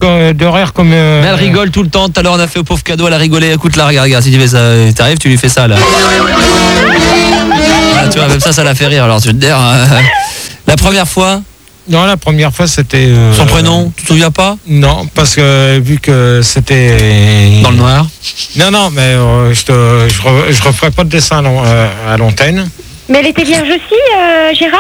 de rire comme. Mais elle rigole tout le temps. Tout à l'heure, on a fait au pauvre cadeau, elle a rigolé. Écoute-la, regarde. Si tu fais ça, t'arrives, tu lui fais ça là. Ah, tu vois, même ça la fait rire. Alors tu te dis, la première fois. Non, la première fois c'était. Son prénom, tu te souviens pas? Non, parce que vu que c'était. Dans le noir. Non, mais je referai pas de dessin à l'antenne. Mais elle était vierge aussi, Gérard?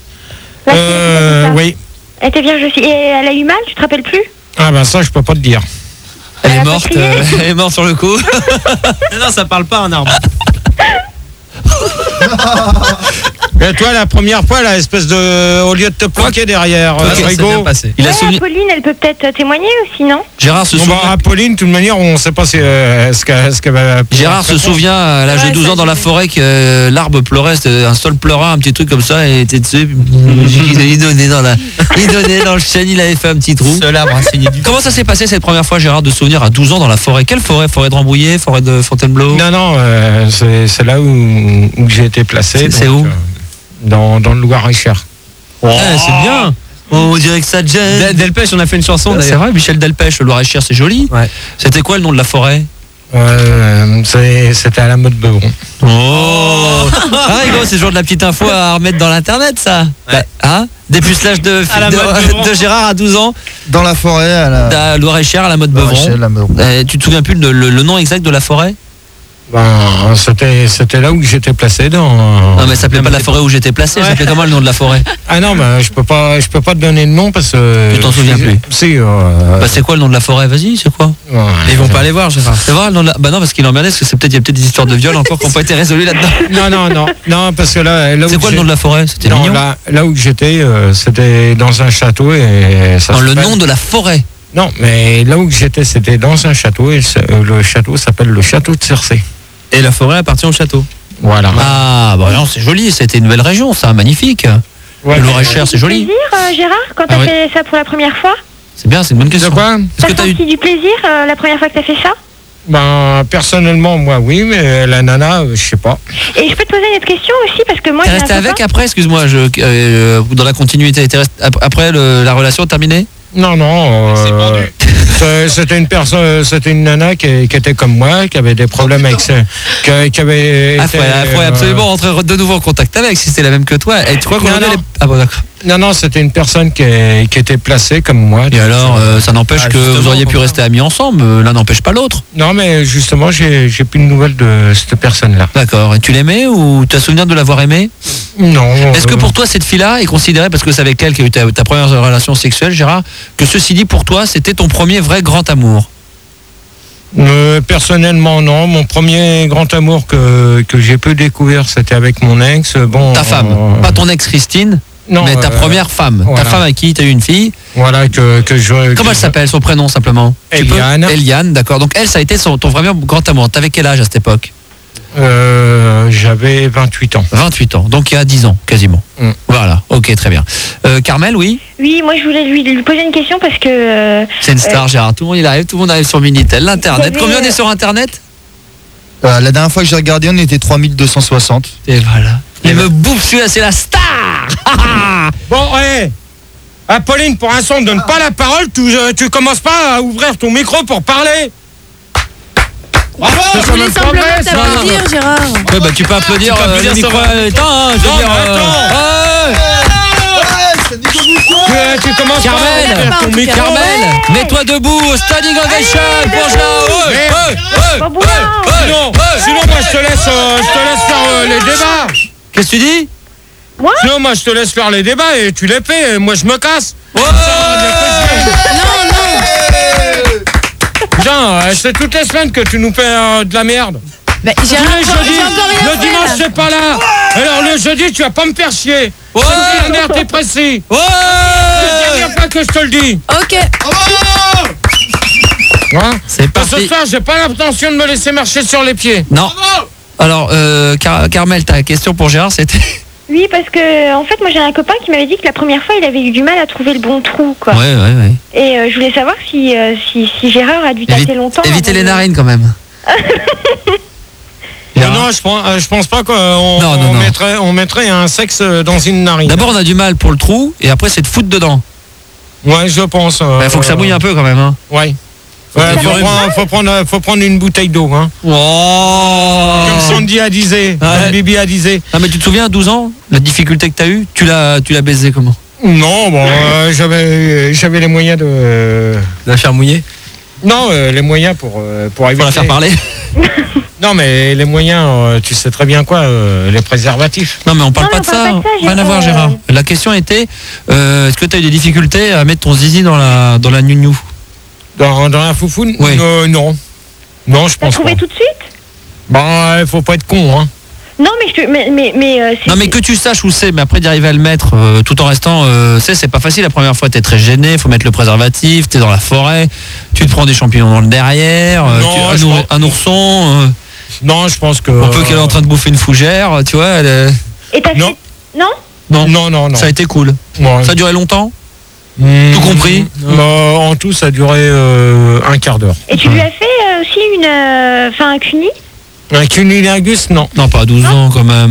Oui. Elle était vierge aussi. Et elle a eu mal, tu te rappelles plus? Ah ben ça, je peux pas te dire. Elle est morte. Elle est morte sur le coup. Non, ça parle pas un arbre. Mais toi, la première fois, là, espèce de, au lieu de te planquer derrière Rigaud, il a souvenir. Pauline, elle peut peut-être témoigner aussi, non? Gérard se souvient. Pauline, de toute manière, on ne sait pas ce qu'elle va. Gérard se souvient à l'âge de 12 ans dans la forêt que l'arbre pleurait, c'était un sol pleurant, un petit truc comme ça, et était dessus. Il donnait dans le chêne, il avait fait un petit trou. Seul arbre insigné du. Comment ça s'est passé cette première fois, Gérard, de se souvenir à 12 ans dans la forêt? Quelle forêt? Forêt de Rambouillet, forêt de Fontainebleau? Non, c'est là où j'ai été placé. C'est où? Dans le Loir-et-Cher. Oh. C'est bien. On dirait que ça te gêne. Delpech, on a fait une chanson d'ailleurs. C'est vrai, Michel Delpech, le Loir-et-Cher, c'est joli. Ouais. C'était quoi le nom de la forêt? C'était à la mode Beuvron. Oh ah, Rigaud, c'est toujours de la petite info à remettre dans l'internet, ça. Ouais. Hein? Dépucelage de Gérard à 12 ans. Dans la forêt, à Loir-et-Cher, à la mode Beuvron. Tu te souviens plus le nom exact de la forêt? C'était là où j'étais placé dans. Non mais ça s'appelait pas la forêt où j'étais placé, ça s'appelait comment le nom de la forêt? Ah non, mais je peux pas te donner le nom parce que. Tu t'en souviens plus? Si. C'est quoi le nom de la forêt? Vas-y, c'est quoi? Ils vont pas aller voir, Gérard. C'est vrai le nom de la... Bah non, parce qu'il emmerdait, parce que il y a peut-être des histoires de viol encore qui n'ont pas été résolues là-dedans. Non, parce que là c'est quoi le nom de la forêt? C'était mignon. Là où j'étais, c'était dans un château et ça. Dans le nom de la forêt? Non, mais là où j'étais, c'était dans un château et le château s'appelle le château de Cercé. Et la forêt appartient au château. Voilà. Ah, bah non, c'est joli, c'était une belle région, ça, magnifique. Ouais, le Loir-et-Cher, c'est joli. Plaisir, Gérard, quand t'as fait ça pour la première fois? C'est bien, c'est une bonne question. De quoi? T'as senti du plaisir la première fois que t'as fait ça? Personnellement, moi, oui, mais la nana, je sais pas. Et je peux te poser une autre question aussi, parce que moi, t'es resté avec après, excuse-moi, dans la continuité, après la relation terminée? Non. C'était une personne, c'était une nana qui était comme moi, qui avait des problèmes avec ça, qui avait. Faut absolument rentrer de nouveau en contact avec, si c'était la même que toi. Et tu crois qu'on Ah bon, d'accord. Non, c'était une personne qui était placée comme moi. Et alors, ça n'empêche que vous auriez pu rester amis ensemble, l'un n'empêche pas l'autre. Non, mais justement, j'ai plus de nouvelles de cette personne-là. D'accord. Et tu l'aimais ou tu as souvenir de l'avoir aimée? Non. Est-ce que pour toi, cette fille-là est considérée, parce que c'est avec elle qu'il y a eu ta première relation sexuelle, Gérard, que ceci dit, pour toi, c'était ton premier vrai grand amour? Personnellement, non. Mon premier grand amour que j'ai pu découvrir, c'était avec mon ex. Ta femme, pas ton ex Christine? Non, mais ta première femme, voilà. Ta femme avec qui tu as eu une fille. Voilà, Comment elle s'appelle, son prénom simplement? Eliane. Eliane, d'accord. Donc elle, ça a été ton vraiment grand amour. T'avais quel âge à cette époque? J'avais 28 ans. 28 ans, donc il y a 10 ans, quasiment. Voilà, ok, très bien. Carmel, oui? Oui, moi je voulais lui poser une question parce que... c'est une star, Gérard. Tout le monde arrive sur Minitel, l'Internet. Combien on est sur Internet? La dernière fois que j'ai regardé, on était 3260. Et voilà. Il me bouffe celui-là, c'est la star. Bon, ouais. Pauline, pour l'instant, ne donne pas la parole. Tu commences pas à ouvrir ton micro pour parler. Bravo. Je voulais simplement t'applaudir, Gérard. Ouais, bah tu peux applaudir. Tu peux commences Carmel, mets-toi debout, standing ovation pour Gérard. Sinon, moi je te laisse faire les débats. Qu'est-ce que tu dis? Sinon, moi je te laisse faire les débats et tu les fais et moi je me casse. Non. Putain, c'est toutes les semaines que tu nous fais de la merde. Bah, le dimanche c'est pas là. Alors le jeudi tu vas pas me faire chier. La merde t'es précis. C'est la dernière fois que je te le dis. Ok. C'est parti. Ce soir j'ai pas l'intention de me laisser marcher sur les pieds. Non. Alors Carmel, ta question pour Gérard c'était? Oui, parce que en fait moi j'ai un copain qui m'avait dit que la première fois il avait eu du mal à trouver le bon trou, quoi. Ouais. Et je voulais savoir si Gérard a dû tâter longtemps. Éviter les narines quand même. Non, je pense pas qu'on mettrait un sexe dans une narine. D'abord on a du mal pour le trou et après c'est de foutre dedans. Ouais, je pense. Bah, faut que ça mouille un peu quand même. Hein. Ouais. Ouais, faut prendre une bouteille d'eau. Hein. Oh Comme Sandy a disait, comme Bibi a disait. Ah, mais tu te souviens à 12 ans, la difficulté que t'as eue, tu l'as baisé comment? Non, bon, j'avais les moyens de La faire mouiller. Non, les moyens pour éviter. Pour la faire parler. Non, mais les moyens, tu sais très bien quoi, les préservatifs. Non, mais on parle Non, pas mais de on parle ça. pas de ça, Rien à voir, Gérard. La question était, est-ce que tu as eu des difficultés à mettre ton zizi dans la nounou? Dans la foufoune? Oui. Non. Non, je T'as pense pas. trouvé tout de suite? Bon, faut pas être con, hein. Non, mais c'est- Non, mais que tu saches où c'est, mais après d'arriver à le mettre tout en restant, c'est pas facile la première fois, t'es très gêné, faut mettre le préservatif, t'es dans la forêt, tu te prends des champignons dans le derrière, Non, un ourson, Non, je pense que. on peut qu'elle est en train de bouffer une fougère, tu vois, Et t'as Non. fait... Non? non, Non. ça a été cool. Ouais. Ça a duré longtemps? Tout compris? En tout, ça a duré un quart d'heure. Et tu lui as fait aussi un cuni? Un cunilingus, non. Non, pas à 12 ans quand même.